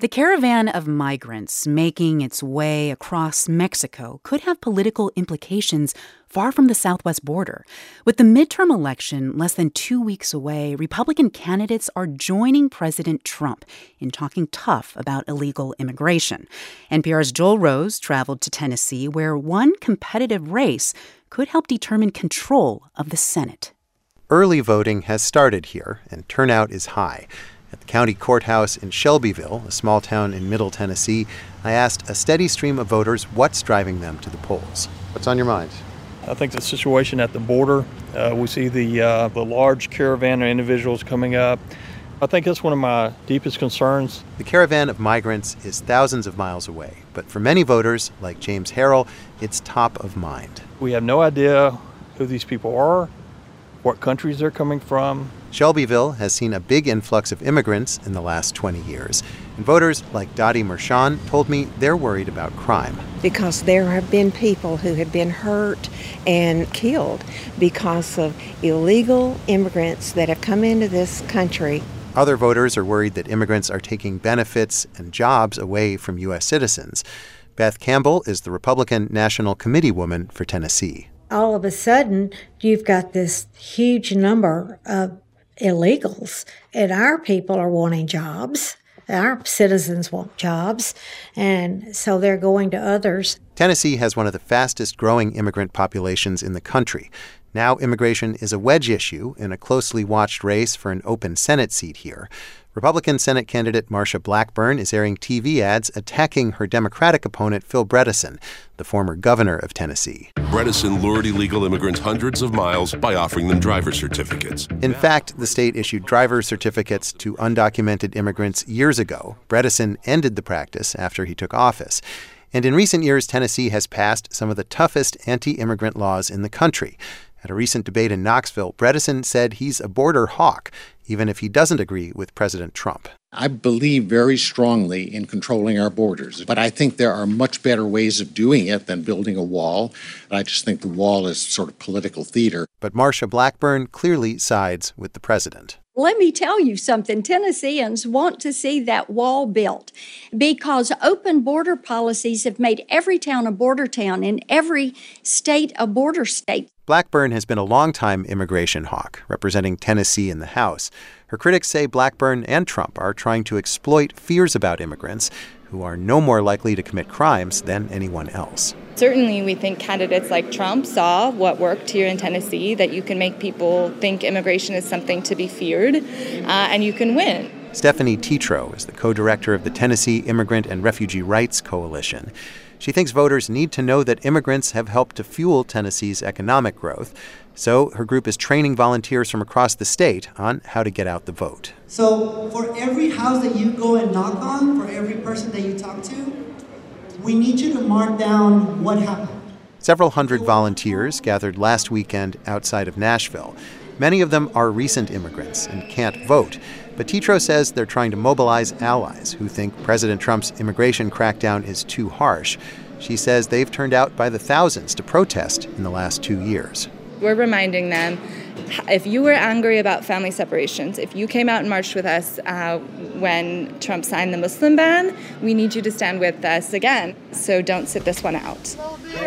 The caravan of migrants making its way across Mexico could have political implications far from the southwest border. With the midterm election less than 2 weeks away, Republican candidates are joining President Trump in talking tough about illegal immigration. NPR's Joel Rose traveled to Tennessee, where one competitive race could help determine control of the Senate. Early voting has started here, and turnout is high. At the county courthouse in Shelbyville, a small town in Middle Tennessee, I asked a steady stream of voters what's driving them to the polls. What's on your mind? I think the situation at the border, we see the large caravan of individuals coming up. I think that's one of my deepest concerns. The caravan of migrants is thousands of miles away, but for many voters, like James Harrell, it's top of mind. We have no idea who these people are, what countries they're coming from. Shelbyville has seen a big influx of immigrants in the last 20 years. And voters like Dottie Mershon told me they're worried about crime. Because there have been people who have been hurt and killed because of illegal immigrants that have come into this country. Other voters are worried that immigrants are taking benefits and jobs away from U.S. citizens. Beth Campbell is the Republican National Committee woman for Tennessee. All of a sudden, you've got this huge number of illegals, and our people are wanting jobs. Our citizens want jobs, and so they're going to others. Tennessee has one of the fastest growing immigrant populations in the country. Now immigration is a wedge issue in a closely watched race for an open Senate seat here. Republican Senate candidate Marsha Blackburn is airing TV ads attacking her Democratic opponent Phil Bredesen, the former governor of Tennessee. Bredesen lured illegal immigrants hundreds of miles by offering them driver's certificates. In fact, the state issued driver's certificates to undocumented immigrants years ago. Bredesen ended the practice after he took office. And in recent years, Tennessee has passed some of the toughest anti-immigrant laws in the country. At a recent debate in Knoxville, Bredesen said he's a border hawk, even if he doesn't agree with President Trump. I believe very strongly in controlling our borders, but I think there are much better ways of doing it than building a wall. I just think the wall is sort of political theater. But Marsha Blackburn clearly sides with the president. Let me tell you something. Tennesseans want to see that wall built because open border policies have made every town a border town and every state a border state. Blackburn has been a longtime immigration hawk, representing Tennessee in the House. Her critics say Blackburn and Trump are trying to exploit fears about immigrants, who are no more likely to commit crimes than anyone else. Certainly, we think candidates like Trump saw what worked here in Tennessee, that you can make people think immigration is something to be feared, and you can win. Stephanie Tetreault is the co-director of the Tennessee Immigrant and Refugee Rights Coalition. She thinks voters need to know that immigrants have helped to fuel Tennessee's economic growth. So her group is training volunteers from across the state on how to get out the vote. So for every house that you go and knock on, for every person that you talk to, we need you to mark down what happened. Several hundred volunteers gathered last weekend outside of Nashville. Many of them are recent immigrants and can't vote. But Tetreault says they're trying to mobilize allies who think President Trump's immigration crackdown is too harsh. She says they've turned out by the thousands to protest in the last 2 years. We're reminding them, if you were angry about family separations, if you came out and marched with us when Trump signed the Muslim ban, we need you to stand with us again. So don't sit this one out.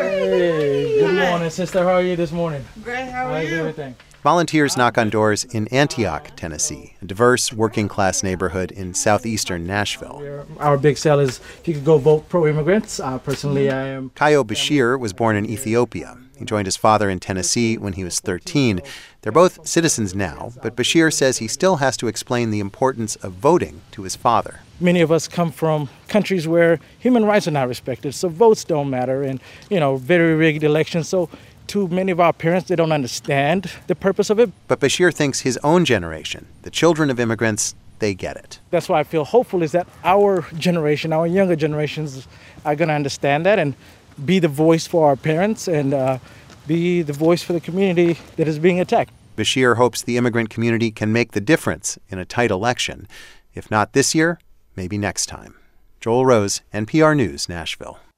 Hey, good morning, sister. How are you this morning? Great, how are you? Everything? Volunteers knock on doors in Antioch, Tennessee, a diverse working-class neighborhood in southeastern Nashville. Our big sell is if you could go vote pro-immigrants. Personally, I am. Kayo Bashir was born in Ethiopia. He joined his father in Tennessee when he was 13. They're both citizens now, but Bashir says he still has to explain the importance of voting to his father. Many of us come from countries where human rights are not respected, so votes don't matter, and, very rigged elections. So to many of our parents, they don't understand the purpose of it. But Bashir thinks his own generation, the children of immigrants, they get it. That's why I feel hopeful is that our generation, our younger generations are going to understand that and be the voice for our parents and be the voice for the community that is being attacked. Bashir hopes the immigrant community can make the difference in a tight election. If not this year, maybe next time. Joel Rose, NPR News, Nashville.